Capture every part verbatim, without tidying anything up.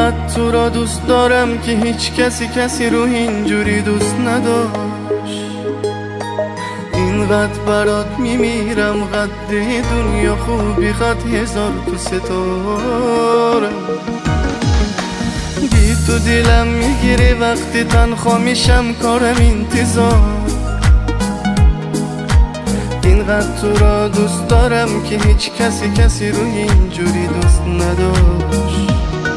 اینقدر تو را دوست دارم که هیچ کسی کسی رو اینجوری دوست نداشت. اینقدر برات میمیرم قد دنیا خوبی خط هزار تو ستاره. بی تو دلم میگیره وقتی تنها میشم کارم انتظار. اینقدر تو را دوست دارم که هیچ کسی کسی رو اینجوری دوست نداشت.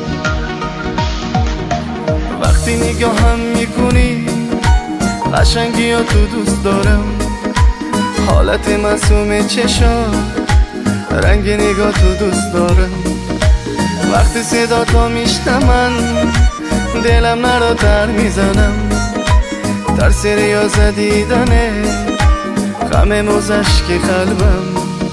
وقتی نگاهم میکنی قشنگی یا تو دوست دارم. حالت معصوم چشا رنگ نگاه تو دوست دارم. وقتی صدا تو میشنم دلم نرا تر میزنم. ترس ریاض دیدنه غم موزش که قلبم.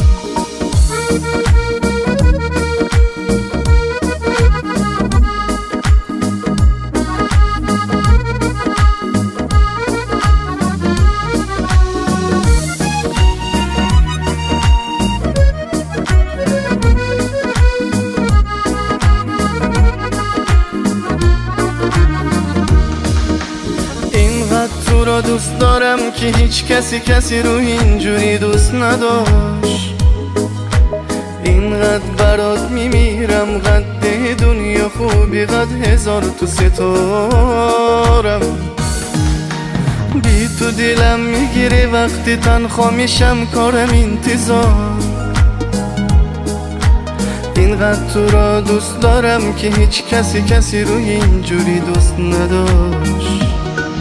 تو را دوست دارم که هیچ کسی کسی رو اینجوری دوست نداشت. اینقدر برات میمیرم قد دنیا خوبی قد هزار تو ستارم. بی تو دلم میگیره وقتی تنها میشم کارم انتظار. اینقدر تو را دوست دارم که هیچ کسی کسی رو اینجوری دوست نداشت.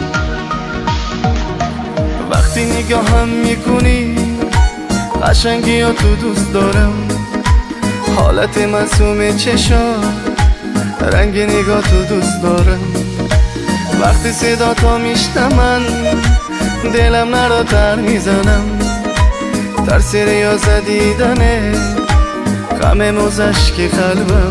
وقتی نگاهم میکنی قشنگی یا تو دوست دارم. حالت معصوم چشا رنگ نگاه تو دوست دارم. وقتی صدا تو میشنم دلم نرا تر میزنم. ترس ریاض دیدنه غم موزش که قلبم.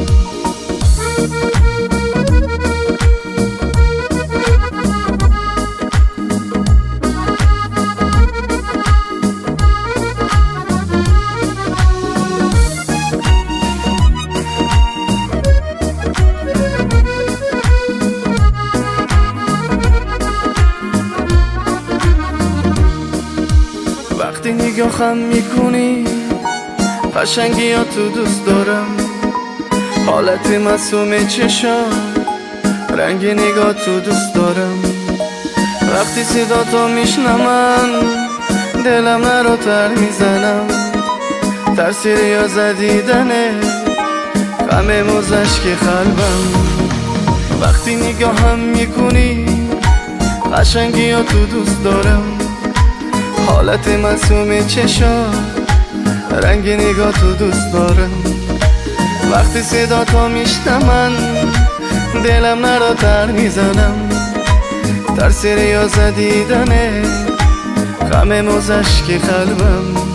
وقتی نگاهم میکنی قشنگی یا تو دوست دارم. حالت معصوم چشا رنگ نگاه تو دوست دارم. وقتی صدا تو میشنم دلم نرا تر میزنم. ترس ریاض دیدنه غم موزش که قلبم. وقتی نگاهم میکنی قشنگی یا تو دوست دارم. حالت معصوم چشا رنگ نگاه تو دوست دارم. وقتی صدا تو میشنم دلم نرا تر میزنم. ترس ریاض دیدنه غم موزش که قلبم.